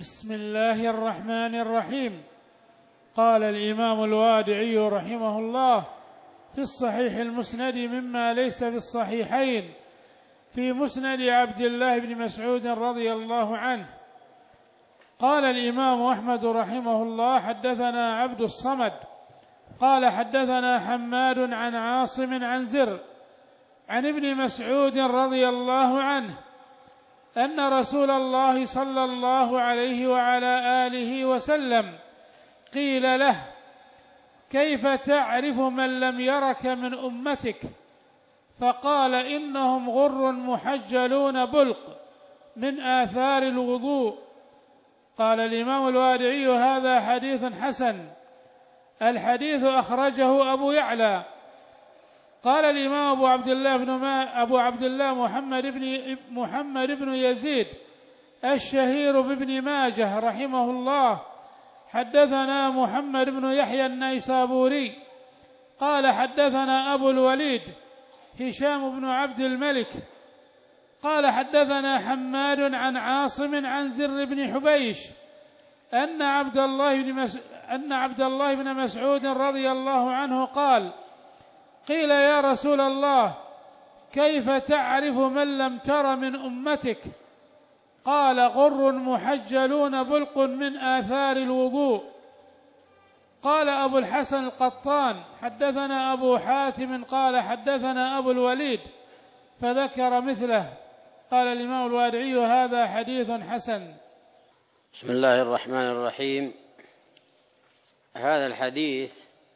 بسم الله الرحمن الرحيم. قال الإمام الوادعي رحمه الله في الصحيح المسند مما ليس في الصحيحين في مسند عبد الله بن مسعود رضي الله عنه. قال الإمام أحمد رحمه الله حدثنا عبد الصمد قال حدثنا حماد عن عاصم عن زر عن ابن مسعود رضي الله عنه أن رسول الله صلى الله عليه وعلى آله وسلم قيل له: كيف تعرف من لم يرك من أمتك؟ فقال: إنهم غر محجلون بلق من آثار الوضوء. قال الإمام الوادعي: هذا حديث حسن. الحديث أخرجه أبو يعلى. قال الإمام أبو عبد الله محمد بن يزيد الشهير بابن ماجه رحمه الله حدثنا محمد بن يحيى النيسابوري قال حدثنا أبو الوليد هشام بن عبد الملك قال حدثنا حماد عن عاصم عن زر بن حبيش أن عبد الله بن مسعود رضي الله عنه قال: قيل: يا رسول الله، كيف تعرف من لم تر من أمتك؟ قال: غر محجلون بلق من آثار الوضوء. قال أبو الحسن القطان: حدثنا أبو حاتم قال حدثنا أبو الوليد، فذكر مثله. قال الإمام الوادعي: هذا حديث حسن. بسم الله الرحمن الرحيم. هذا الحديث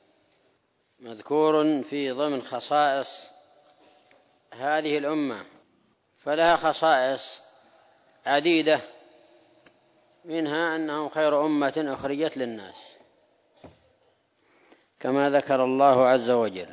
مذكور في ضمن خصائص هذه الأمة، فلها خصائص عديدة، منها أنهم خير أمة أخرجت للناس كما ذكر الله عز وجل.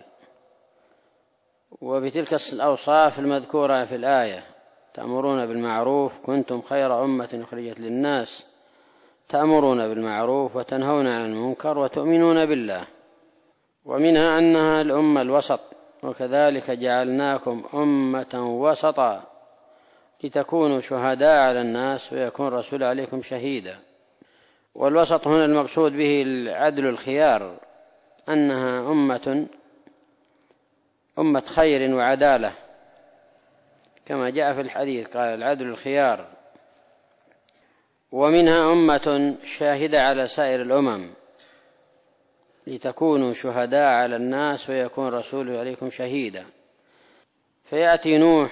وبتلك الأوصاف المذكورة في الآية: تأمرون بالمعروف، كنتم خير أمة أخرجت للناس، تأمرون بالمعروف وتنهون عن المنكر وتؤمنون بالله. ومنها أنها الأمة الوسط، وكذلك جعلناكم أمة وسطا لتكونوا شهداء على الناس ويكون الرسول عليكم شهيدا. والوسط هنا المقصود به العدل الخيار، أنها أمة خير وعدالة كما جاء في الحديث، قال: العدل الخيار. ومنها أمة شاهدة على سائر الأمم لتكونوا شهداء على الناس ويكون رسوله عليكم شهيدا. فيأتي نوح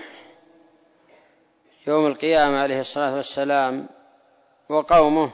يوم القيامة عليه الصلاة والسلام وقومه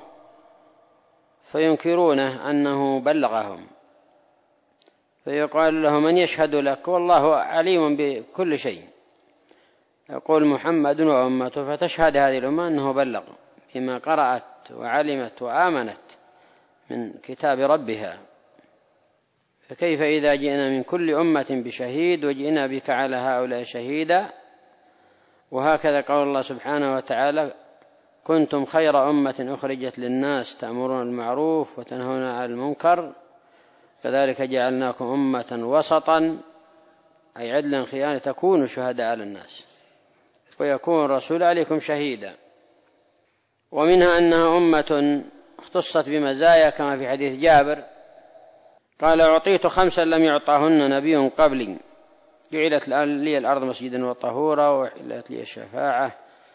فينكرونه أنه بلغهم، فيقال له: من يشهد لك؟ والله عليم بكل شيء. يقول: محمد وأمته، فتشهد هذه الأمة أنه بلغ بما قرأت وعلمت وآمنت من كتاب ربها. فكيف إذا جئنا من كل أمة بشهيد وجئنا بك على هؤلاء شهيدا؟ وهكذا قول الله سبحانه وتعالى: كنتم خير أمة أخرجت للناس تأمرون بالمعروف وتنهون عن المنكر، كذلك جعلناكم أمة وسطا، أي عدلا خيانة، تكونوا شهداء على الناس ويكون الرسول عليكم شهيدا. ومنها أنها أمة اختصت بمزايا كما في حديث جابر قال: أعطيت 5 لم يعطهن نبي قبلي، جعلت لي الأرض مسجدا وطهورا، وحلت لي الشفاعة.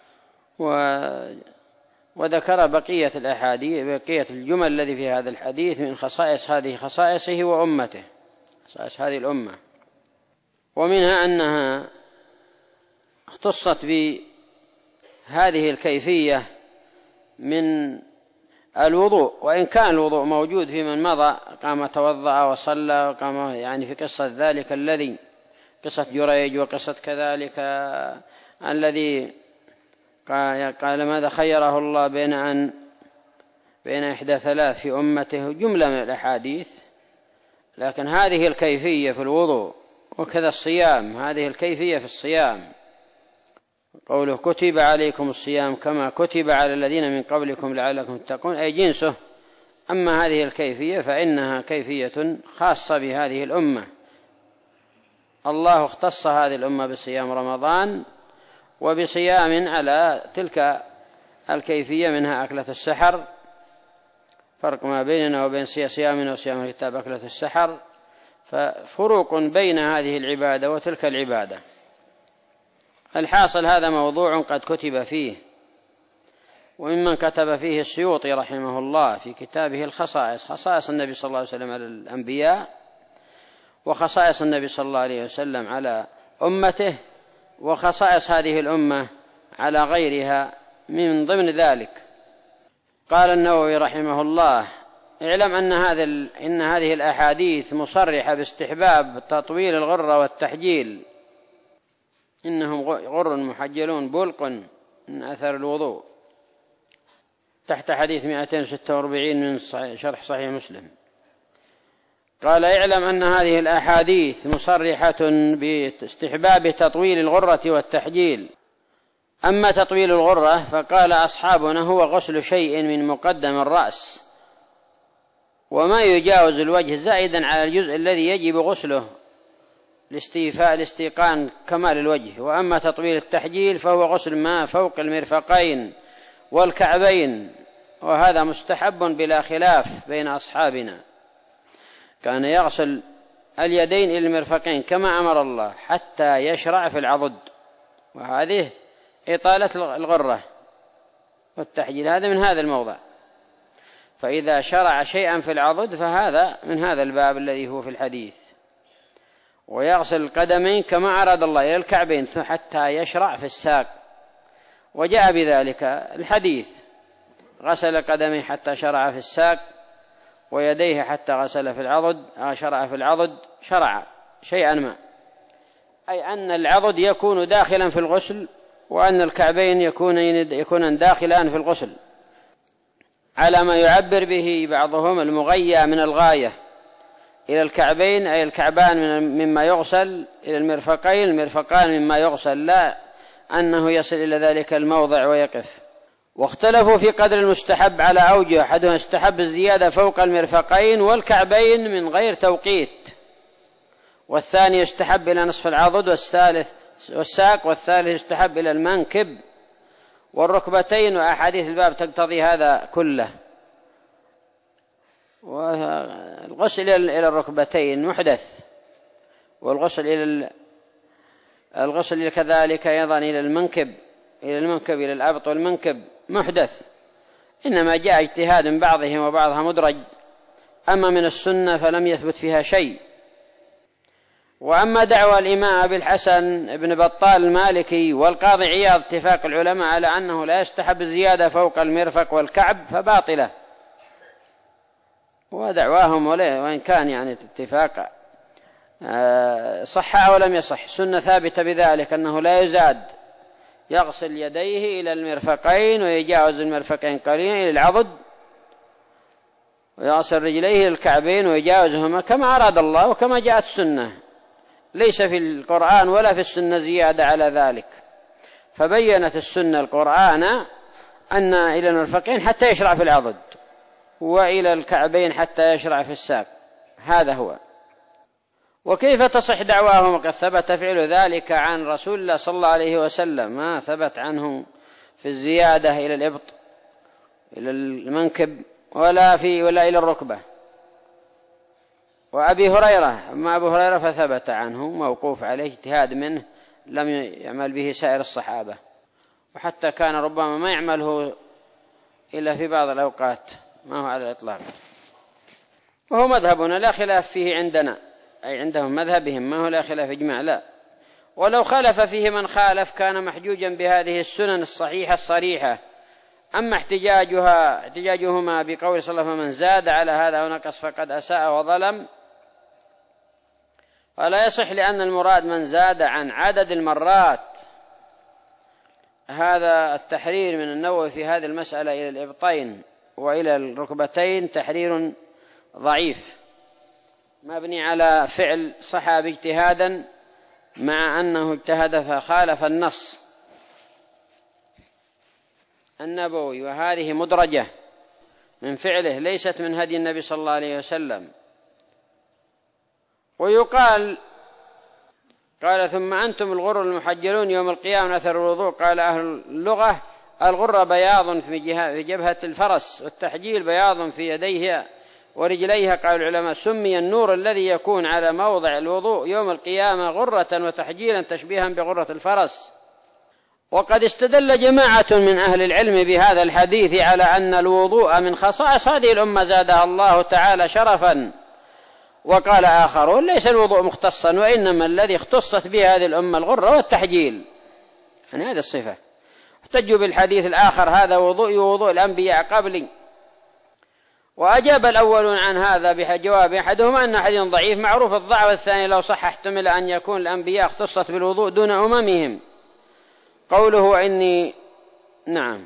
وذكر بقية الجمل الذي في هذا الحديث من خصائصه وأمته، خصائص هذه الأمة. ومنها أنها اختصت بهذه الكيفية من الوضوء، وإن كان الوضوء موجود في من مضى، قام توضأ وصلى، وقام يعني في قصة ذلك الذي قصة جريج، وقصة كذلك الذي قال: ماذا خيره الله بين إحدى 3 في أمته، جملة من الأحاديث. لكن هذه الكيفية في الوضوء، وكذا الصيام، هذه الكيفية في الصيام، قوله: كتب عليكم الصيام كما كتب على الذين من قبلكم لعلكم تتقون، أي جنسه. أما هذه الكيفية فإنها كيفية خاصة بهذه الأمة. الله اختص هذه الأمة بصيام رمضان وبصيام على تلك الكيفية منها أكلة السحر، فرق ما بيننا وبين صيامنا وصيام الكتاب أكلة السحر، ففروق بين هذه العبادة وتلك العبادة. الحاصل هذا موضوع قد كتب فيه، وممن كتب فيه السيوطي رحمه الله في كتابه الخصائص، خصائص النبي صلى الله عليه وسلم على الأنبياء، وخصائص النبي صلى الله عليه وسلم على أمته، وخصائص هذه الأمة على غيرها. من ضمن ذلك قال النووي رحمه الله: اعلم إن هذه الأحاديث مصرحة باستحباب تطويل الغرة والتحجيل، إنهم غر محجلون بلق من أثر الوضوء، تحت حديث 246 من شرح صحيح مسلم. قال: اعلم أن هذه الأحاديث مصرحة باستحباب تطويل الغرة والتحجيل. أما تطويل الغرة فقال أصحابنا هو غسل شيء من مقدم الرأس وما يجاوز الوجه زائدا على الجزء الذي يجب غسله لاستيقان كمال الوجه. وأما تطويل التحجيل فهو غسل ما فوق المرفقين والكعبين، وهذا مستحب بلا خلاف بين أصحابنا. كان يغسل اليدين إلى المرفقين كما أمر الله حتى يشرع في العضد، وهذه إطالة الغرة والتحجيل، هذا من هذا الموضع. فإذا شرع شيئا في العضد فهذا من هذا الباب الذي هو في الحديث. ويغسل القدمين كما أراد الله إلى الكعبين حتى يشرع في الساق، وجاء بذلك الحديث: غسل قدميه حتى شرع في الساق، ويديه حتى غسل في العضد، شرع في العضد، شرع شيئا ما، أي أن العضد يكون داخلا في الغسل، وأن الكعبين يكونان داخلان في الغسل، على ما يعبر به بعضهم المغيى من الغاية إلى الكعبين، أي الكعبان مما يغسل، إلى المرفقين المرفقان مما يغسل، لا أنه يصل إلى ذلك الموضع ويقف. واختلفوا في قدر المستحب على أوجه: أحدهم استحب الزيادة فوق المرفقين والكعبين من غير توقيت، والثاني يستحب إلى نصف العضد، والثالث والساق، والثالث يستحب إلى المنكب والركبتين. وأحاديث الباب تقتضي هذا كله. والغسل إلى الركبتين محدث، والغسل الغسل كذلك أيضا إلى المنكب إلى الأبط والمنكب محدث، إنما جاء اجتهاد من بعضهم وبعضها مدرج. أما من السنة فلم يثبت فيها شيء. وأما دعوى الإمام أبي الحسن بن بطال المالكي والقاضي عياض اتفاق العلماء على أنه لا يستحب الزيادة فوق المرفق والكعب فباطلة، ودعواهم وإن كان يعني اتفاق صح أو لم يصح، سنة ثابتة بذلك أنه لا يزاد، يغسل يديه إلى المرفقين ويجاوز المرفقين قليلا إلى العضد، ويغسل رجليه إلى الكعبين ويجاوزهما كما أراد الله وكما جاءت السنة، ليس في القرآن ولا في السنة زيادة على ذلك. فبينت السنة القرآن أن إلى المرفقين حتى يشرع في العضد، وإلى الكعبين حتى يشرع في الساق، هذا هو. وكيف تصح دعواهم وقد ثبت فعل ذلك عن رسول الله صلى الله عليه وسلم؟ ما ثبت عنه في الزيادة إلى الإبط إلى المنكب ولا إلى الركبة. وأبي هريرة، أما أبو هريرة فثبت عنه موقوف عليه اجتهاد منه لم يعمل به سائر الصحابة، وحتى كان ربما ما يعمله إلا في بعض الأوقات، ما هو على الإطلاق. وهو مذهبنا لا خلاف فيه عندنا، أي عندهم مذهبهم ما هو لا خلاف إجماع، لا. ولو خالف فيه من خالف كان محجوجا بهذه السنن الصحيحة الصريحة. أما احتجاجهما بقول صلى الله عليه وسلم: من زاد على هذا ونقص فقد أساء وظلم، فلا يصح، لأن المراد من زاد عن عدد المرات. هذا التحرير من النووي في هذه المسألة إلى الإبطين وإلى الركبتين تحرير ضعيف مبني على فعل صحابي اجتهادا، مع أنه اجتهد فخالف النص النبوي، وهذه مدرجة من فعله ليست من هدي النبي صلى الله عليه وسلم. ويقال قال: ثم أنتم الغر المحجلون يوم القيامة أثر الوضوء. قال أهل اللغة: الغرة بياض في جبهة الفرس، والتحجيل بياض في يديها ورجليها. قال العلماء سمي النور الذي يكون على موضع الوضوء يوم القيامة غرة وتحجيلا تشبيها بغرة الفرس. وقد استدل جماعة من أهل العلم بهذا الحديث على أن الوضوء من خصائص هذه الأمة زادها الله تعالى شرفا. وقال آخرون ليس الوضوء مختصا، وإنما الذي اختصت به هذه الأمة الغرة والتحجيل، يعني هذه الصفة. احتجوا بالحديث الآخر هذا وضوء الأنبياء قبلي. وأجاب الأولون عن هذا بجواب أحدهما أن حديث ضعيف معروف الضعف، والثاني لو صح احتمل أن يكون الأنبياء اختصت بالوضوء دون أممهم. قوله إني نعم،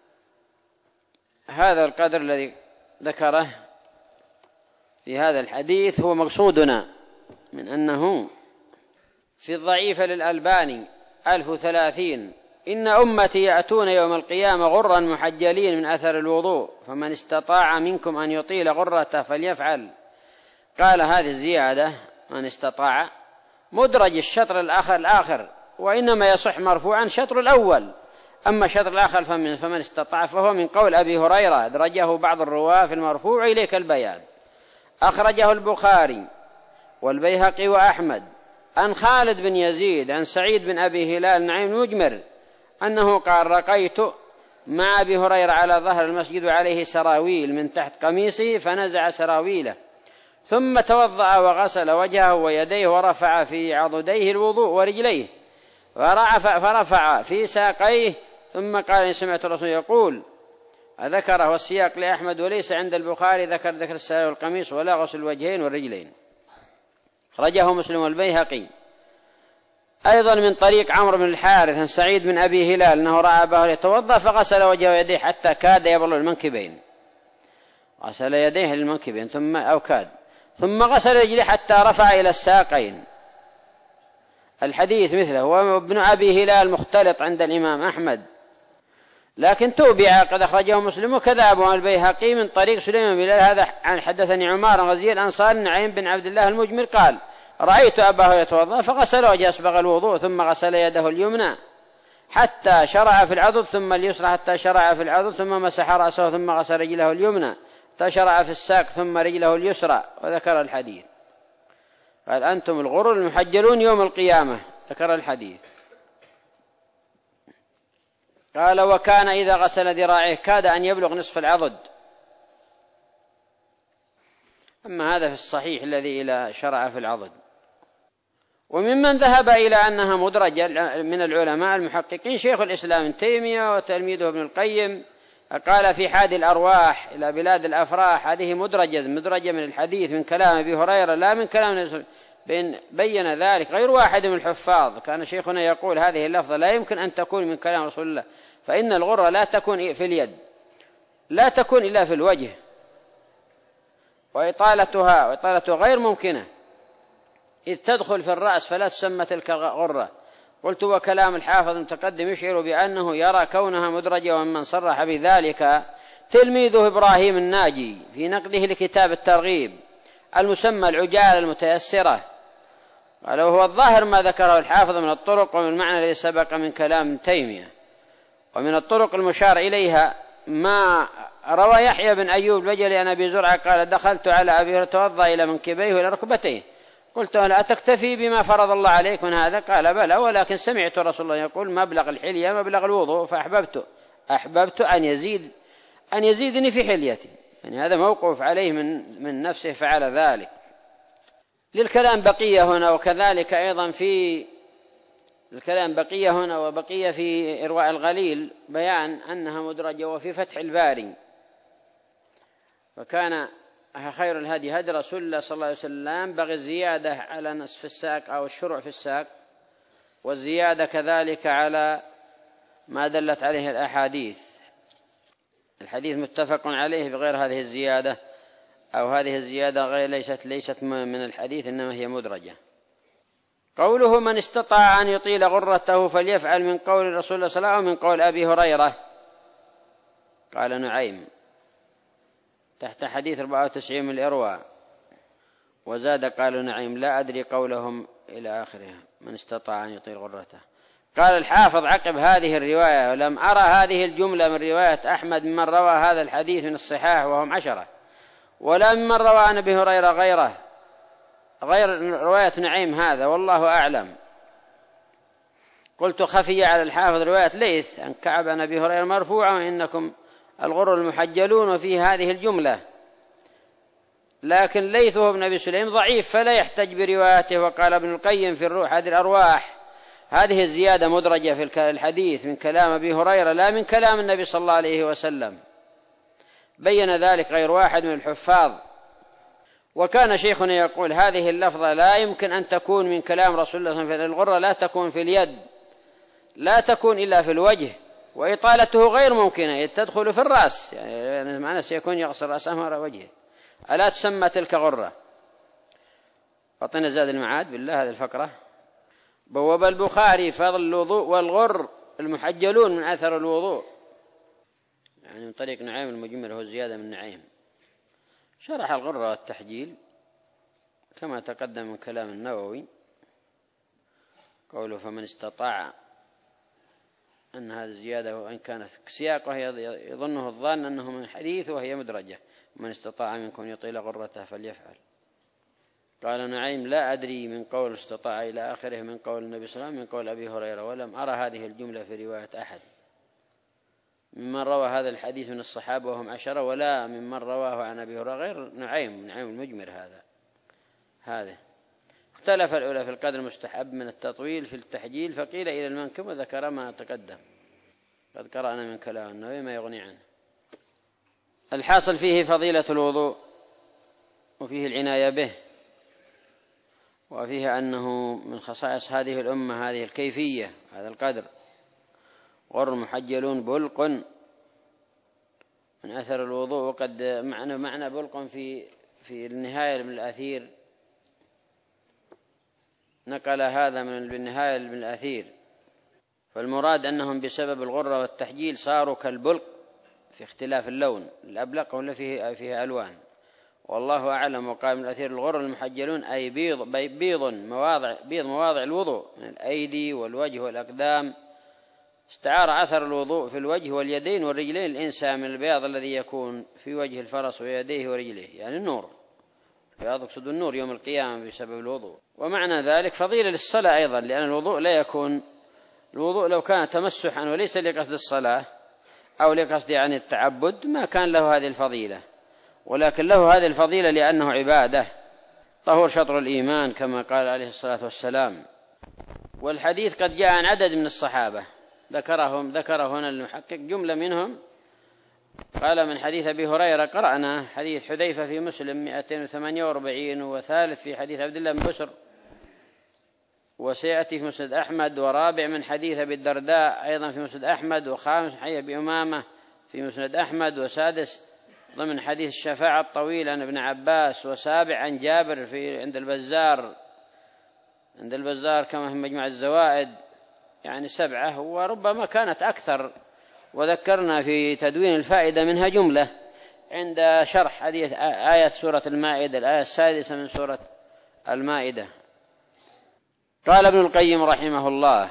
هذا القدر الذي ذكره في هذا الحديث هو مقصودنا من أنه في الضعيف للألباني 1030 إن أمتي يأتون يوم القيامة غرا محجلين من أثر الوضوء فمن استطاع منكم أن يطيل غرته فليفعل. قال هذه الزيادة من استطاع مدرج الشطر الآخر، وإنما يصح مرفوعا شطر الأول، أما الشطر الآخر فمن استطاع فهو من قول أبي هريرة أدرجه بعض الرواة في المرفوع إليك البيان. أخرجه البخاري والبيهقي وأحمد عن خالد بن يزيد عن سعيد بن أبي هلال نعيم المجمر أنه قال رقيت مع أبي هريرة على ظهر المسجد وعليه سراويل من تحت قميصه فنزع سراويله ثم توضأ وغسل وجهه ويديه ورفع في عضديه الوضوء ورجليه فرفع في ساقيه ثم قال إن سمعت الرسول يقول ذكره والسياق لأحمد وليس عند البخاري ذكر السراويل والقميص ولا غسل الوجهين والرجلين. خرجه مسلم والبيهقي أيضا من طريق عمرو بن الحارث عن سعيد بن أبي هلال أنه رأى أباه يتوضأ فغسل وجهه ويديه حتى كاد يبلغ المنكبين، غسل يديه للمنكبين ثم غسل رجليه حتى رفع إلى الساقين. الحديث مثله وابن أبي هلال مختلط عند الإمام أحمد لكن توبع قد أخرجه مسلم وكذا أبو البيهقي من طريق سليمان بن بلال هذا عن حدثني عمار غزي الأنصاري نعيم بن عبد الله المجمر قال رأيت أباه يتوضأ فغسل وجهه أسبغ الوضوء ثم غسل يده اليمنى حتى شرع في العضد ثم اليسرى حتى شرع في العضد ثم مسح رأسه ثم غسل رجله اليمنى حتى شرع في الساق ثم رجله اليسرى. وذكر الحديث قال أنتم الغر المحجلون يوم القيامة. ذكر الحديث قال وكان إذا غسل ذراعيه كاد أن يبلغ نصف العضد. أما هذا في الصحيح الذي إلى شرع في العضد. وممن ذهب إلى أنها مدرجة من العلماء المحققين شيخ الإسلام ابن تيمية وتلميذه ابن القيم قال في حاد الأرواح إلى بلاد الأفراح هذه مدرجة من الحديث من كلام أبي هريرة لا من كلام بين ذلك غير واحد من الحفاظ. كان شيخنا يقول هذه اللفظة لا يمكن أن تكون من كلام رسول الله فإن الغرة لا تكون في اليد لا تكون إلا في الوجه وإطالتها غير ممكنة إذ تدخل في الرأس فلا تسمى تلك غرة. قلت وكلام الحافظ المتقدم يشعر بأنه يرى كونها مدرجة ومن صرح بذلك تلميذه إبراهيم الناجي في نقده لكتاب الترغيب المسمى العجالة المتيسرة. قال وهو الظاهر ما ذكره الحافظ من الطرق ومن المعنى الذي سبق من كلام تيمية. ومن الطرق المشار إليها ما روى يحيى بن أيوب البجلي عن أبي زرعة قال دخلت على أبي هريرة توضأ إلى منكبيه وإلى ركبتيه قلت لا أتكتفي بما فرض الله عليك من هذا؟ قال بلى ولكن سمعت رسول الله يقول مبلغ الحلية مبلغ الوضوء فأحببت أن يزيدني في حليتي. يعني هذا موقوف عليه من نفسه فعل ذلك. للكلام بقية هنا وكذلك أيضا في الكلام بقية هنا وبقية في إرواء الغليل بيان أنها مدرجة. وفي فتح الباري وكان خير الهدي هدي رسول الله صلى الله عليه وسلم بغي الزيادة على نصف الساق أو الشروع في الساق والزيادة كذلك على ما دلت عليه الأحاديث. الحديث متفق عليه بغير هذه الزيادة أو هذه الزيادة غير ليست من الحديث إنما هي مدرجة. قوله من استطاع أن يطيل غرته فليفعل من قول الرسول صلى الله عليه وسلم أو من قول أبي هريرة. قال نعيم تحت حديث 94 من الإرواء وزاد قالوا نعيم لا أدري قولهم إلى آخره من استطاع أن يطيل غرته. قال الحافظ عقب هذه الرواية: ولم أرى هذه الجملة من رواية أحمد ممن روى هذا الحديث من الصحاح وهم 10، ولا ممن روى عن أبي هريرة غير رواية نعيم هذا، والله أعلم. قلت: خفي على الحافظ رواية ليث عن كعب عن أبي هريرة مرفوعة: وإنكم الغر المحجلون، وفي هذه الجملة. لكن ليث هو ابن أبي سليم ضعيف فلا يحتج بروايته. وقال ابن القيم في الروح هذه الأرواح: هذه الزيادة مدرجة في الحديث من كلام أبي هريرة لا من كلام النبي صلى الله عليه وسلم. بين ذلك غير واحد من الحفاظ. وكان شيخنا يقول: هذه اللفظة لا يمكن أن تكون من كلام رسول الله صلى الله عليه وسلم. الغرة لا تكون في اليد، لا تكون إلا في الوجه، وإطالته غير ممكنة، تدخل في الرأس، يعني معنى سيكون يقصر رأسه على وجهه. ألا تسمى تلك غرة؟ أعطينا زاد المعاد بالله هذه الفقرة. بواب البخاري فضل الوضوء والغر المحجلون من أثر الوضوء، يعني من طريق نعيم المجمل، هو زيادة من نعيم. شرح الغرة والتحجيل كما تقدم من كلام النووي، قوله: فمن استطاع، أن هذه الزيادة وإن كانت سياق وهي يظنه الظان أنه من حديث وهي مدرجة: من استطاع منكم يطيل غرته فليفعل. قال نعيم: لا أدري من قول استطاع إلى آخره من قول النبي صلى الله عليه وسلم من قول أبي هريرة، ولم أرى هذه الجملة في رواية أحد ممن روى هذا الحديث من الصحابة وهم 10، ولا ممن رواه عن أبي هريرة غير نعيم المجمر هذا. اختلف العلماء في القدر المستحب من التطويل في التحجيل، فقيل إلى المنكب، وذكر ما تقدم. قد قرأنا من كلام النووي ما يغني عنه. الحاصل فيه فضيلة الوضوء، وفيه العناية به، وفيه أنه من خصائص هذه الأمة هذه الكيفية، هذا القدر. غر محجلون بلق من أثر الوضوء. وقد معنى بلق في النهاية من الأثير، نقل هذا من النهاية من الأثير، فالمراد أنهم بسبب الغرة والتحجيل صاروا كالبلق في اختلاف اللون، الأبلق ولا فيه ألوان، والله أعلم. وقال من الأثير: الغر المحجلون أي بيض مواضع الوضوء من الأيدي والوجه والأقدام. استعار أثر الوضوء في الوجه واليدين والرجلين الإنسان من البياض الذي يكون في وجه الفرس ويديه ورجليه، يعني النور، بياض يقصد النور يوم القيامة بسبب الوضوء. ومعنى ذلك فضيلة للصلاة أيضا، لأن الوضوء لا يكون، الوضوء لو كان تمسحا وليس لقصد الصلاة أو لقصد يعني التعبد ما كان له هذه الفضيلة، ولكن له هذه الفضيلة لأنه عبادة. طهور شطر الإيمان كما قال عليه الصلاة والسلام. والحديث قد جاء عن عدد من الصحابة ذكر هنا المحقق جملة منهم. قال: من حديث أبي هريرة قرأنا حديث حذيفة في مسلم 248، وثالث في حديث عبد الله بن بسر، وسيأتي في مسند أحمد، ورابع من حديث أبي الدرداء أيضا في مسند أحمد، وخامس حديث أبي أمامة في مسند أحمد، وسادس ضمن حديث الشفاعة الطويل عن ابن عباس، وسابع عن جابر عند البزار كما في مجمع الزوائد، يعني 7، وربما كانت أكثر. وذكرنا في تدوين الفائدة منها جملة عند شرح حديث آية سورة المائدة، الآية 6 من سورة المائدة. قال ابن القيم رحمه الله: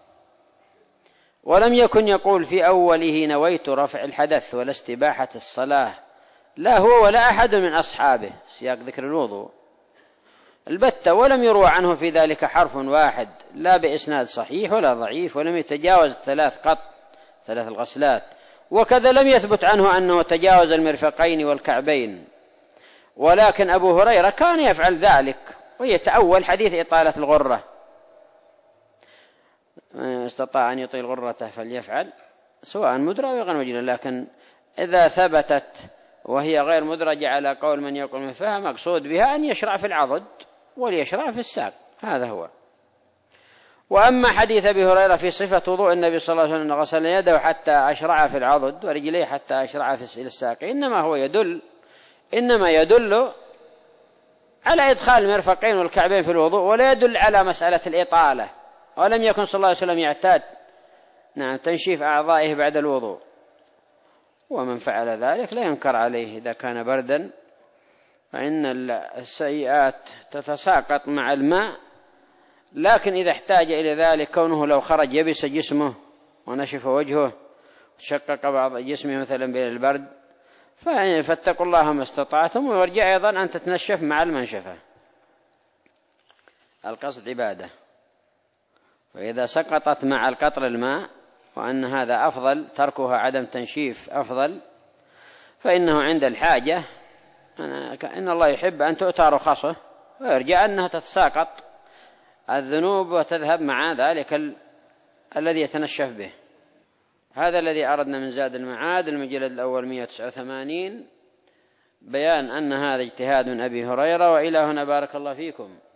ولم يكن يقول في أوله نويت رفع الحدث ولا استباحة الصلاة، لا هو ولا أحد من أصحابه، سياق ذكر الوضوء البتة، ولم يروى عنه في ذلك حرف واحد، لا بإسناد صحيح ولا ضعيف، ولم يتجاوز 3 الغسلات. وكذا لم يثبت عنه أنه تجاوز المرفقين والكعبين، ولكن أبو هريرة كان يفعل ذلك ويتأول حديث إطالة الغرة: من استطاع أن يطيل غرته فليفعل، سواء مدرجة أو غير مدرجة. لكن إذا ثبتت وهي غير مدرجة على قول من يقول من فهم، مقصود بها أن يشرع في العضد وليشرع في الساق، هذا هو. وأما حديث أبي هريرة في صفة وضوء النبي صلى الله عليه وسلم غسل يده حتى أشرع في العضد ورجليه حتى أشرع في الساق، إنما يدل على إدخال المرفقين والكعبين في الوضوء، ولا يدل على مسألة الإطالة. ولم يكن صلى الله عليه وسلم يعتاد تنشيف أعضائه بعد الوضوء، ومن فعل ذلك لا ينكر عليه إذا كان بردا، فإن السيئات تتساقط مع الماء لكن إذا احتاج إلى ذلك، كونه لو خرج يبس جسمه ونشف وجهه وشقق بعض جسمه مثلا بالبرد، فاتقوا الله ما استطعتم، ويرجع أيضا أن تتنشف مع المنشفة، القصد عبادة. وإذا سقطت مع القطر الماء وأن هذا أفضل، تركها عدم تنشيف أفضل، فإنه عند الحاجة إن الله يحب أن تؤتى رخصه، ويرجع أنها تتساقط الذنوب وتذهب مع ذلك الذي يتنشف به. هذا الذي أردنا من زاد المعاد المجلد الأول 189 بيان أن هذا اجتهاد من أبي هريرة. وإلى هنا بارك الله فيكم.